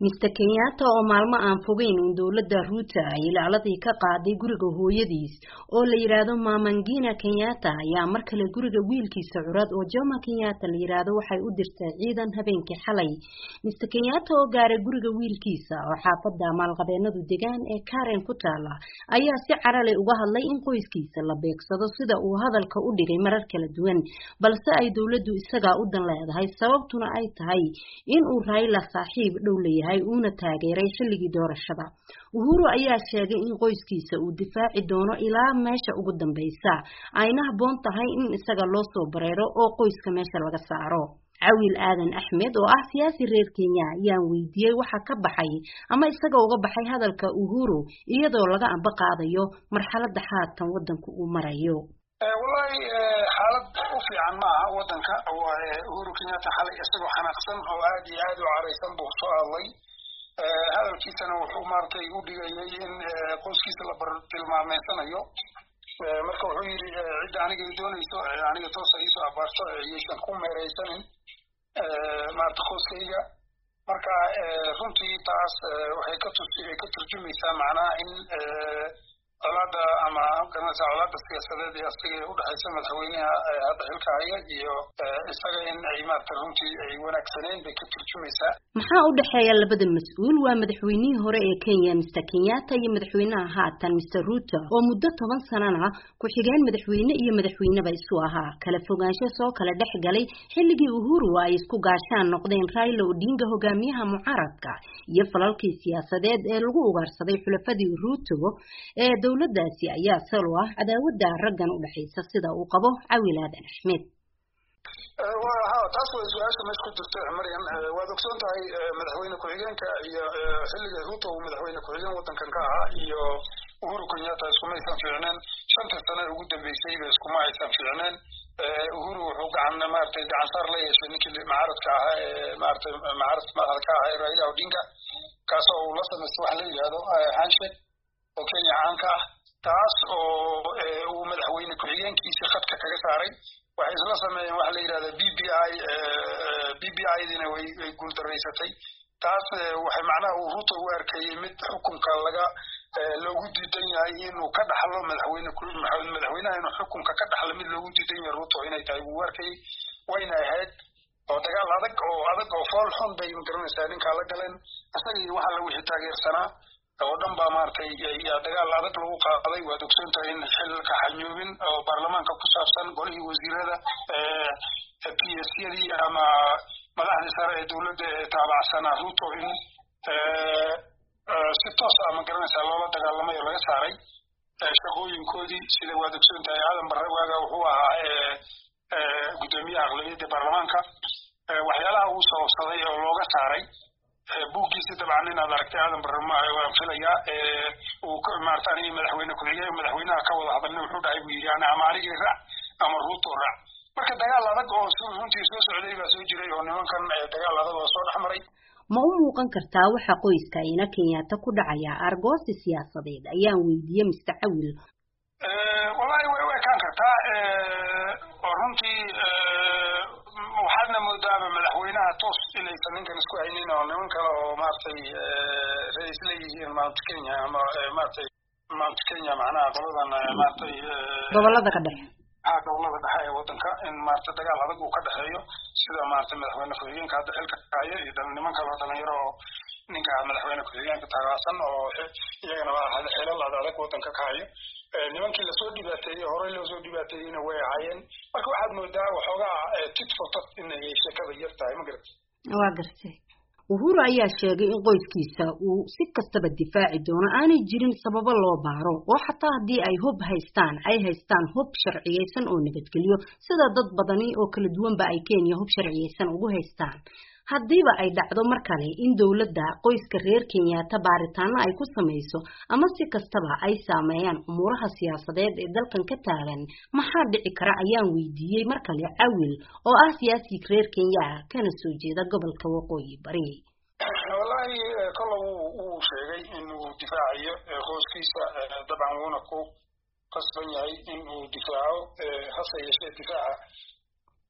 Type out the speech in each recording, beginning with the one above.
Mr. Kenyatta oo maalmo aan fogeyn dowladda Ruto ay ilaaladii ka qaaday guriga hooyadiis oo la yiraahdo Mama Ngina Kenyatta ayaa mar kale guriga wiilkiisa curad oo Jomo Kenyatta la yiraahdo waxay u dirtay ciidan habeenkii xalay. Mr. Kenyatta oo gaaray guriga wiilkiisa oo xaafadda maalqabeennadu degaan ee Karen ku taala ayaa si carale uga hadlay in qoyskiisa la beegsado sida uu hadalka u dhigay marar kala duwan balse ay dowladdu isaga u dan leedahay sababtuna ay tahay in uu Raila saaxiib dhow leeyahay una taageeray xilligii doorashada. Uhuru ayaa sheegay in qoyskiisa uu difaaci doono ilaa meesha ugu dambaysa ayna habboon tahay in isaga loo soo bareero oo qoyska meesha laga saaro. Awil Aadan Axmed oo ah siyaasi reer Kenya ayaan weydiiyay waxa ka baxay ama isaga uga baxay hadalka Uhuru iyadoo laga amba qaadayo marxaladda haatan wadanku uu marayo. والله حالة في عن معها ودنك وهورو كنياتا حالي يسلو حناقصن أو عادي وعريسن بوصاء الله هذا الكيس أنا وحمارتي يقولي إن قوس كيس لبرد المعمى سنة يو مركو حويري عدة عنك يدون يسوع عنك توصل يسوع بارشة يشان كوم رئيسن مارت خوص كيجا مركا رمتي تاس وحيكترجمي سامعنا إن علاقة أما كنا علاقة سياسية أصلية وده حسب الحوينها هذا الكائن يو إستغلين عمارة رمتي ونك سنين بكترجميسا. maxaa u dhaxeeya labada mas'uul waa madaxweynihii hore ee Kenya Mr. Kenyatta iyo madaxweynaha haatan Mr. Ruto oo muddo 10 sano ah ku xigeen madaxweyne iyo madaxweyneba isu ahaa kala fogaansho soo kala dhaxgalay xilligii Uhuru ay isku gaashaan noqdeen Raila Odinga hogaamiyaha mucaaradka iyo falalkii siyaasadeed ee lagu ugaarsaday xulafadii Ruto ee dowladdaasi ayaa sal ah cadaawada raggan u dhaxaysa sida uu qabo Awil Aadan Axmed. وها تاسو سؤال مش كنت مريم ودكتور تاعي مدحوينه كويجان كا حلقه روتو مدحوينه كويجان ودن كان كا iyo Uhuru Kenyatta isku ma aysan fiicneen 5 sano ugu dambeysay isku ma aysan fiicneen Uhuru wuxuu gacan saar la yeeshay ninkii mucaaradka ahaa mucaaradka ahaa Raila Odinga kaasoo la sameeyay wax la yiraahdo handshake oo Kenya caanka ah taas oo uu madaxweyne ku-xigeenkiisa khadka kaga saaray waxay isla sameeyeen wax la yiraahdo BBI dina way guul dareysatay taas waxay macnaha uu Ruto u arkayay mid xukunka laga loogu diidan yahay inuu ka dhaxlo madaxweynaha inuu xukunka ka dhaxlo mid loogu diidan yahay Ruto inay tahay uu arkayay wayna ahayd oo dagaal adag oo fool xun bay garanaysaa ninka la galeen asagii waxa lagu taageersanaa oo dhan baa maartay dagaal adag lagu qaaday waa dugsoonta in xilka xayuubin oo baarlamaanka ku saabsan golihii wasiirada PSCdii ama madaxda sare ee dowladda taabacsan Ruto in si toos ah ma garanaysaa loola dagaalamay oo laga saaray shaqooyinkoodii sida waa dugsoonta Aadan Barre waaga wuxuu ahaa gudoomiyaha aqlabiyadda baarlamaanka waxyaalaha uu sababsaday oo looga saaray buuggiisa dabcan inaad aragtay Aadan Barre waan filayaa uu maartay madaxweyne ku-xigeenka madaxweynaha ka wada hadalnay wuxuu dhahay buu yiri ama anigii raac ama Ruto raac marka dagaal adag oo runtii soo socday baa soo jiray oo nimankan dagaal adag oo soo dhaxmaray ma u muuqan kartaa waxa qoyska ina Kenyatta ku dhacaya argoosi siyaasadeed ayaan weydiiyay Mr. Awil wallahi way kan kartaa oo runtii waxaadna moodaa madaxweynaha toos inaysan ninkan isku haynin oo niman kale oo maartay ra'iisul leeyihiin Mount Kenya ama maartay Mount Kenya macnaha qoladan maartay gobolada ka dhexe gobolada dhexe ee wadanka in maartay dagaal adag uu ka dhaxeeyo sida maartay madaxweyne ku-xigeenka hadda xilka haya iyo niman kale oo dhalinyaro oo ninka madaxweyne ku-xigeenka taagaasan oo iyagana waa xilal adag wadanka ka hayo nimankii la soo dhibaateeyay hore loo soo dhibaateeyayna way ahaayeen marka waxaad moodaa waxoogaa tit for tat inay sheekada yar tahay ma garatay waa gartay Uhuru ayaa sheegay in qoyskiisa uu si kastaba difaaci doono aanay jirin sababo loo baaro oo xataa hadii ay hub haystaan hub sharciyeysan oo nabadgelyo sida dad badani oo kala duwanba ay Kenya hub sharciyeysan ugu haystaan haddiiba ay dhacdo mar kale in dowladda qoyska reer Kenyatta baaritaano ay ku sameeyso ama si kastaba ay saameeyaan umuraha siyaasadeed ee dalkan ka taagan maxaa dhici kara ayaan weydiiyay mar kale Awil oo ah siyaasi reer Kenya kana soo jeeda gobolka Waqooyi Bari wallahi kala uu sheegay inuu difaaciyo qoyskiisa dabcan wuuna ku qasban yahay inuu difaaco hase yeeshee difaaca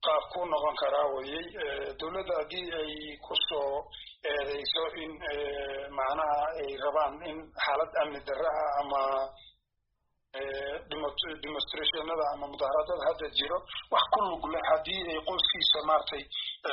qaab ku noqon karaa wayay dawladda haddii ay ku soo eedeyso in macnaha ay rabaan in xaalad amni darro ah ama demonstrationada ama mudaharaadada hadda jiro wax ku lug leh haddii ay qoyskiisa maartay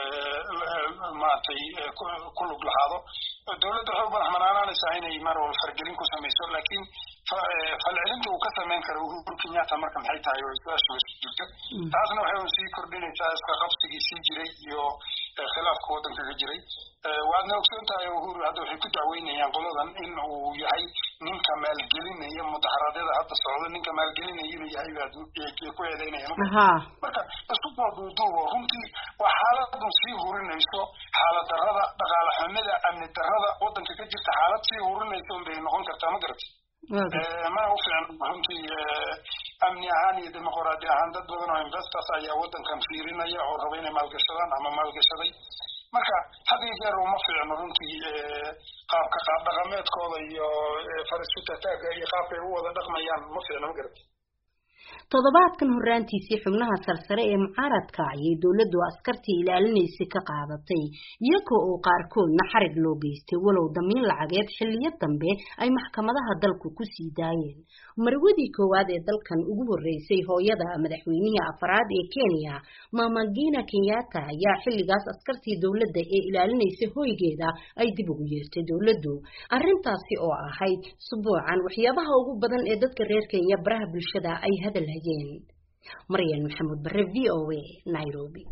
ku lug lahaado dawladda waxay u madaxbanaanaysaa inay mar walba fargelin ku samayso laakiin falcelinta uu ka samayn karo Uhuru Kenyatta marka maxay tahay oo su-aasha jirta taasna waxay sii kordhinaysaa iska qabsigii sii jiray iyo khilaafka waddanka ka jiray waadna ogsoon tahay Uhuru hadda waxay ku dacweynayaan qoladan in uu yahay ninka maalgelinaya mudaharaadyada hadda socda ninka maalgelinaya inuu yahay ku eedeynayaan marka isku duuduubo runtii waa xaaladu sii hurinayso xaalad darrada dhaqaale xumida amni darrada waddanka ka jirta xaalad sii hurinayso bay noqon kartaa ma garatay ما هو فعلا runtii amni ahaan iyo dimuqraadi ahaan dad badan oo investors ayaa waddankan fiirinaya oo raba inay maalgashadaan ama maalgashaday marka hadii jeer uma fiicno runtii qaab dhaqameedkooda iyo farisuta taaga iyo qaabkay u wada dhaqmayaan ma fiicno ma garatay toddobaadkan horraantiisii xubnaha sarsare ee mucaaradka ayay dawladdu askartii ilaalinaysay ka qaadatay iyagoo oo qaarkoodna xarig loo geystay walow damiin lacageed xilliyo dambe ay maxkamadaha dalku ku sii daayeen marwadii koowaad ee dalkan ugu horreysay hooyada madaxweynihii afraad ee Kenya Mama Ngina Kenyatta ayaa xilligaas askartii dawladda ee ilaalinaysay hoygeeda ay dib ugu yeertay dawladdu arrintaasi oo ahayd subuucan waxyaabaha ugu badan ee dadka reer Kenya baraha bulshada ay hadal hayeen Marian Maxamuud Barre VOA Nairobi